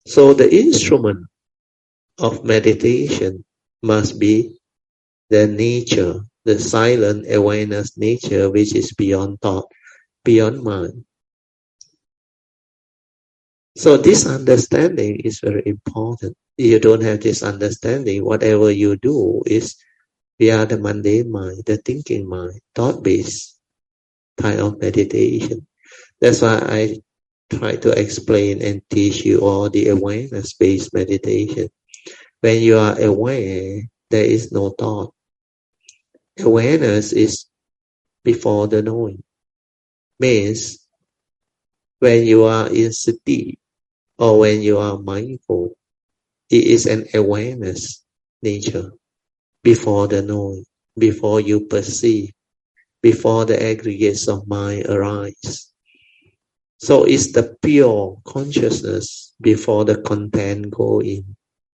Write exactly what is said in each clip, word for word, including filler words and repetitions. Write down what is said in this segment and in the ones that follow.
So the instrument of meditation must be the nature, the silent awareness nature, which is beyond thought, beyond mind. So this understanding is very important. If you don't have this understanding, whatever you do is via the mundane mind, the thinking mind, thought-based type of meditation. That's why I try to explain and teach you all the awareness-based meditation. When you are aware, there is no thought. Awareness is before the knowing. Means when you are in sati or when you are mindful, it is an awareness nature before the knowing, before you perceive, before the aggregates of mind arise. So it's the pure consciousness before the content go in.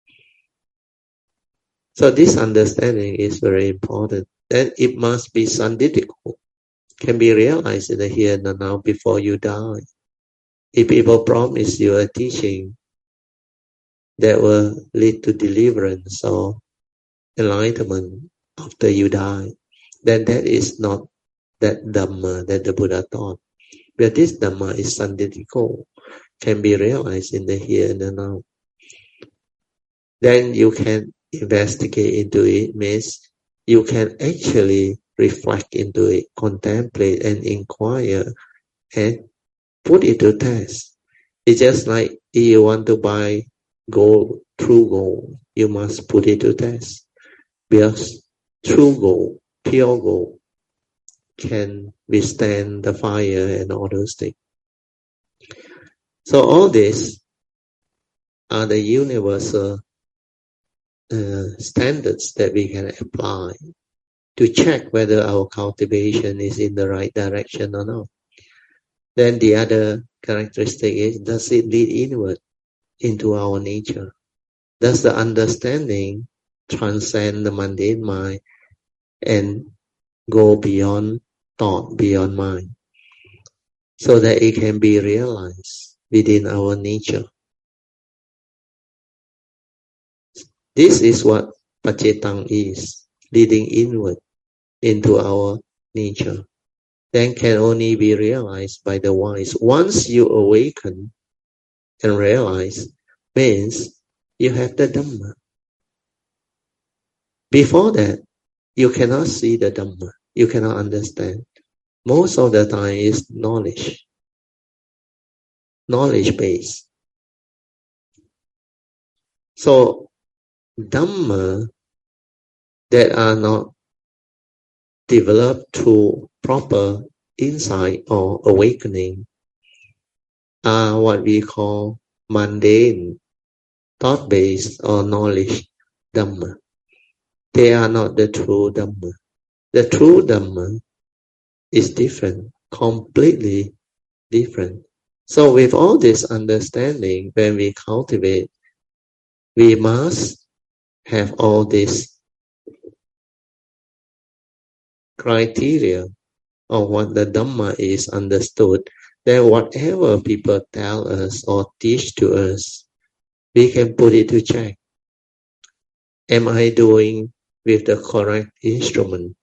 So this understanding is very important. Then it must be sanditiko, can be realized in the here and now before you die. If people promise you a teaching that will lead to deliverance or enlightenment after you die, then that is not that Dhamma that the Buddha taught. But this Dhamma is sanditiko, can be realized in the here and the now. Then you can investigate into it, means you can actually reflect into it, contemplate and inquire and put it to test. It's just like if you want to buy gold, true gold, you must put it to test. Because true gold, pure gold, can withstand the fire and all those things. So all this are the universal uh, standards that we can apply to check whether our cultivation is in the right direction or not. Then the other characteristic is, does it lead inward into our nature? Does the understanding transcend the mundane mind and go beyond thought, beyond mind, so that it can be realized within our nature? This is what Pacetang is, leading inward into our nature. Then can only be realized by the wise. Once you awaken and realize, means you have the Dhamma. Before that, you cannot see the Dhamma. You cannot understand. Most of the time is knowledge. Knowledge based. So, Dhamma that are not developed through proper insight or awakening are what we call mundane, thought-based or knowledge Dhamma. They are not the true Dhamma. The true Dhamma is different, completely different. So with all this understanding, when we cultivate, we must have all these criteria of what the Dhamma is understood. Then whatever people tell us or teach to us, we can put it to check. Am I doing with the correct instrument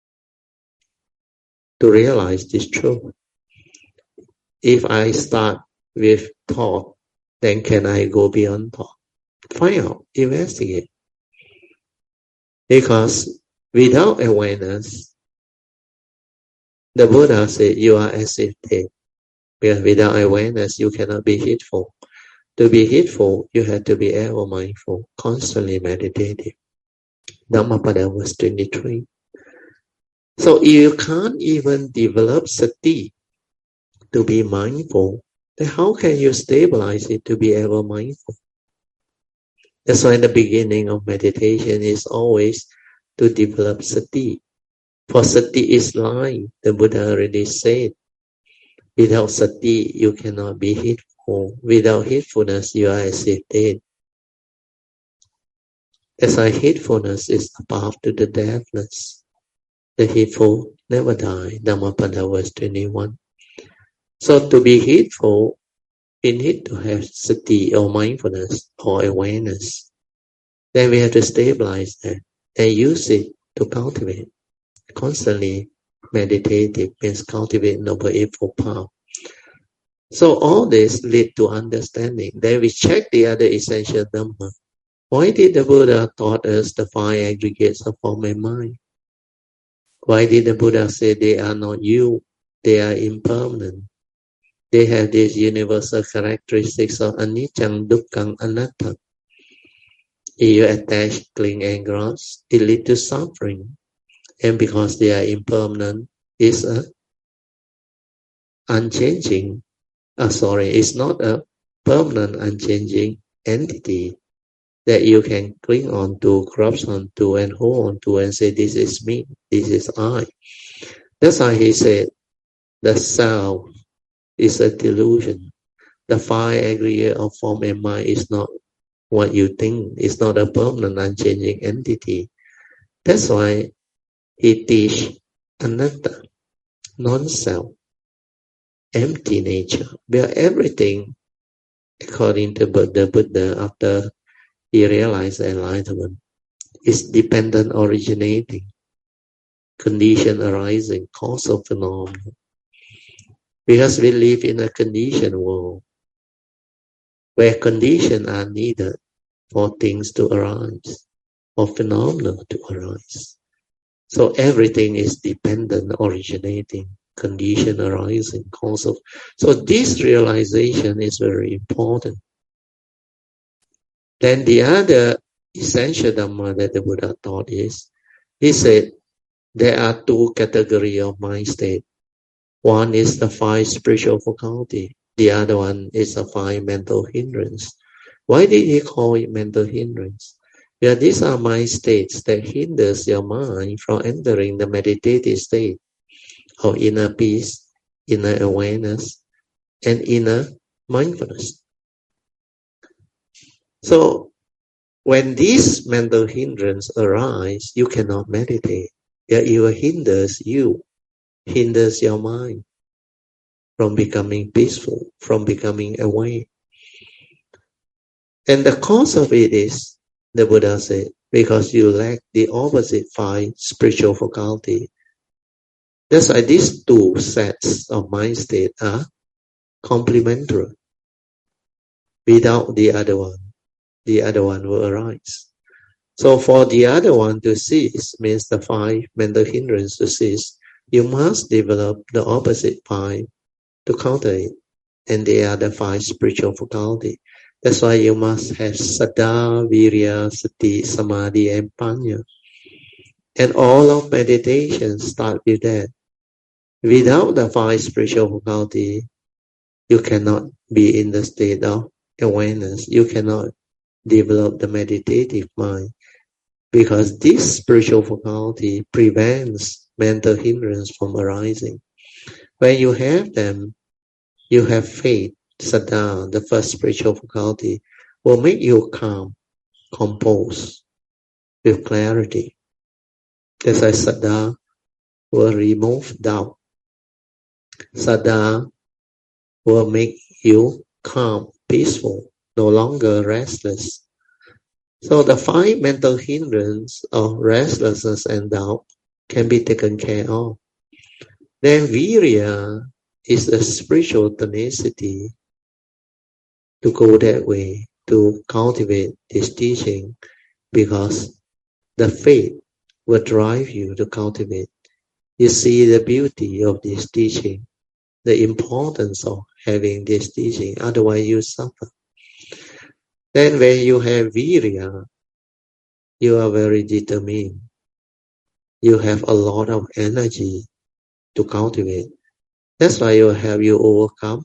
to realize this truth? If I start with thought, then can I go beyond thought? Find out, investigate. Because without awareness, the Buddha said you are as if dead. Because without awareness, you cannot be heedful. To be heedful, you have to be ever mindful, constantly meditative. Dhammapada verse twenty-three. So if you can't even develop sati to be mindful, then how can you stabilize it to be ever mindful? That's why the beginning of meditation is always to develop sati. For sati is life, the Buddha already said. Without sati, you cannot be heedful. Without heedfulness, you are as if dead. That's why heedfulness is the path to the deathless. The heedful never die. Dhammapada verse twenty-one. So to be heedful, we need to have sati or mindfulness or awareness. Then we have to stabilize that and use it to cultivate. Constantly meditative means cultivate noble eightfold path. So all this lead to understanding. Then we check the other essential Dhamma. Why did the Buddha taught us the five aggregates of form and mind? Why did the Buddha say they are not you? They are impermanent. They have these universal characteristics of anicca, dukkha, anatta. If you attach, cling, and grasp, it leads to suffering. And because they are impermanent, it's a unchanging. Uh, sorry, it's not a permanent, unchanging entity that you can cling on to, grasp on to, and hold on to, and say, "This is me. This is I." That's why he said, the self is a delusion. The five aggregate of form and mind is not what you think. It's not a permanent, unchanging entity. That's why he teach anatta, non-self, empty nature. Where everything, according to the Buddha, after he realized enlightenment, is dependent originating, condition arising, cause of phenomenon. Because we live in a conditioned world where conditions are needed for things to arise, for phenomena to arise. So everything is dependent, originating, condition arising, cause of. So this realization is very important. Then the other essential Dhamma that the Buddha taught is, he said, there are two categories of mind state. One is the five spiritual faculty. The other one is the five mental hindrance. Why did he call it mental hindrance? Because these are mind states that hinders your mind from entering the meditative state of inner peace, inner awareness, and inner mindfulness. So when these mental hindrance arise, you cannot meditate. It hinders you, hinders your mind from becoming peaceful, from becoming aware. And the cause of it is, the Buddha said, because you lack the opposite five spiritual faculty. That's why these two sets of mind state are complementary. Without the other one, the other one will arise. So for the other one to cease, means the five mental hindrance to cease, you must develop the opposite five to counter it. And they are the five spiritual faculty. That's why you must have saddha, virya, sati, samadhi, and panya. And all of meditation start with that. Without the five spiritual faculty, you cannot be in the state of awareness. You cannot develop the meditative mind. Because this spiritual faculty prevents mental hindrance from arising. When you have them, you have faith. Saddha, the first spiritual faculty, will make you calm, composed, with clarity. That's why saddha will remove doubt. Saddha will make you calm, peaceful, no longer restless. So the five mental hindrance of restlessness and doubt can be taken care of. Then virya is the spiritual tenacity to go that way, to cultivate this teaching, because the faith will drive you to cultivate. You see the beauty of this teaching, the importance of having this teaching, otherwise you suffer. Then when you have virya, you are very determined. You have a lot of energy to cultivate. That's why you have you overcome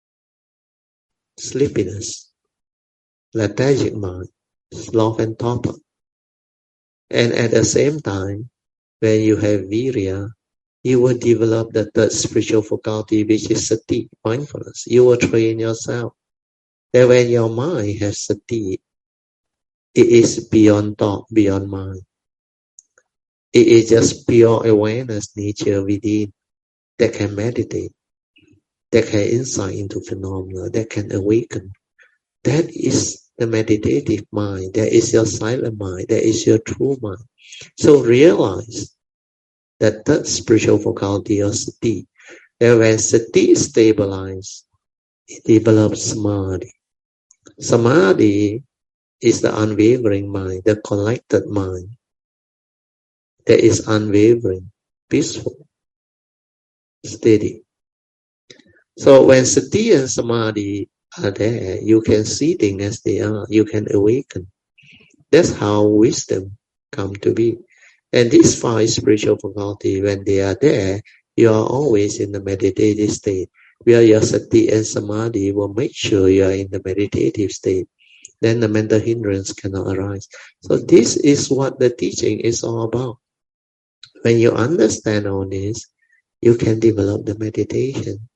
sleepiness, lethargic mind, sloth and torpor. And at the same time, when you have virya, you will develop the third spiritual faculty, which is sati, mindfulness. You will train yourself. That when your mind has sati, it is beyond thought, beyond mind. It is just pure awareness nature within that can meditate. that can insight into phenomena, that can awaken. That is the meditative mind. That is your silent mind. That is your true mind. So realize that that spiritual faculty of sati, that when sati is stabilized, it develops samadhi. Samadhi is the unwavering mind, the collected mind that is unwavering, peaceful, steady. So when sati and samadhi are there, you can see things as they are, you can awaken. That's how wisdom come to be. And these five spiritual faculties, when they are there, you are always in the meditative state, where your sati and samadhi will make sure you are in the meditative state. Then the mental hindrance cannot arise. So this is what the teaching is all about. When you understand all this, you can develop the meditation.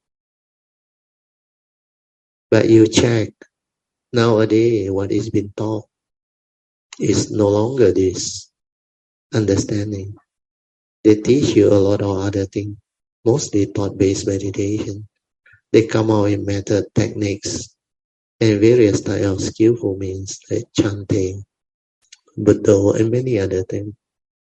But you check, nowadays what is being taught is no longer this understanding. They teach you a lot of other things, mostly thought-based meditation. They come out with method, techniques, and various types of skillful means like chanting, Buddha, and many other things.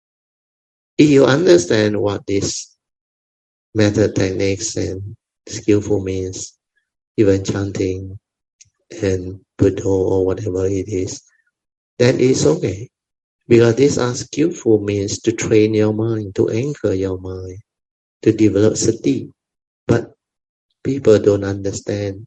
If you understand what this method, techniques, and skillful means, even chanting and Buddha or whatever it is, then it's okay. Because these are skillful means to train your mind, to anchor your mind, to develop sati. But people don't understand.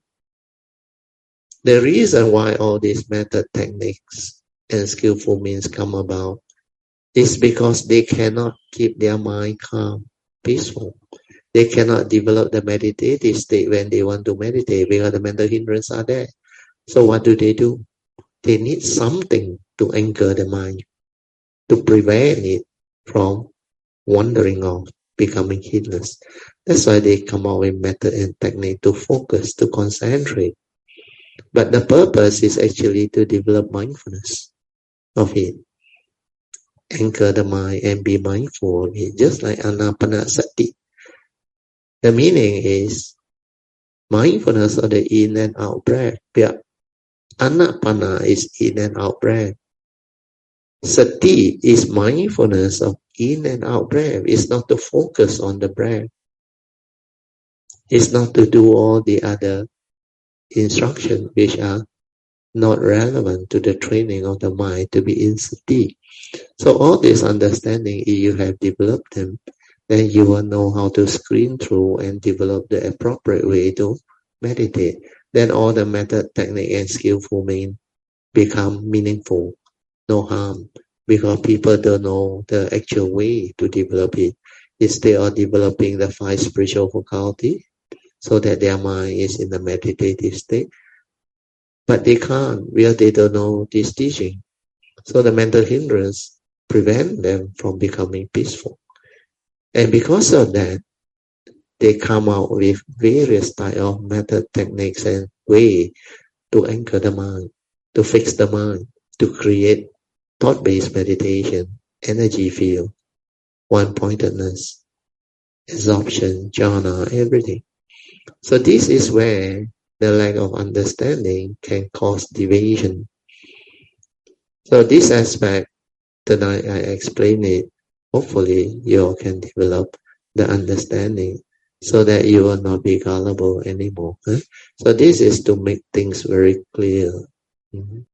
The reason why all these method, techniques, and skillful means come about is because they cannot keep their mind calm, peaceful. They cannot develop the meditative state when they want to meditate because the mental hindrances are there. So what do they do? They need something to anchor the mind, to prevent it from wandering off, becoming heedless. That's why they come out with method and technique to focus, to concentrate. But the purpose is actually to develop mindfulness of it. Anchor the mind and be mindful of it, just like anapanasati. The meaning is mindfulness of the in and out breath. Yeah. Anapana is in and out breath. Sati is mindfulness of in and out breath. It's not to focus on the breath. It's not to do all the other instructions which are not relevant to the training of the mind to be in sati. So all this understanding, if you have developed them, then you will know how to screen through and develop the appropriate way to meditate. Then all the method, technique, and skillful mean become meaningful, no harm, because people don't know the actual way to develop it. Instead of developing the five spiritual faculty, so that their mind is in the meditative state. But they can't, because they don't know this teaching. So the mental hindrance prevent them from becoming peaceful. And because of that, they come out with various types of method, techniques, and way to anchor the mind, to fix the mind, to create thought-based meditation, energy field, one-pointedness, absorption, jhana, everything. So this is where the lack of understanding can cause deviation. So this aspect, tonight I explain it. Hopefully you all can develop the understanding so that you will not be gullible anymore. Huh? So this is to make things very clear. Mm-hmm.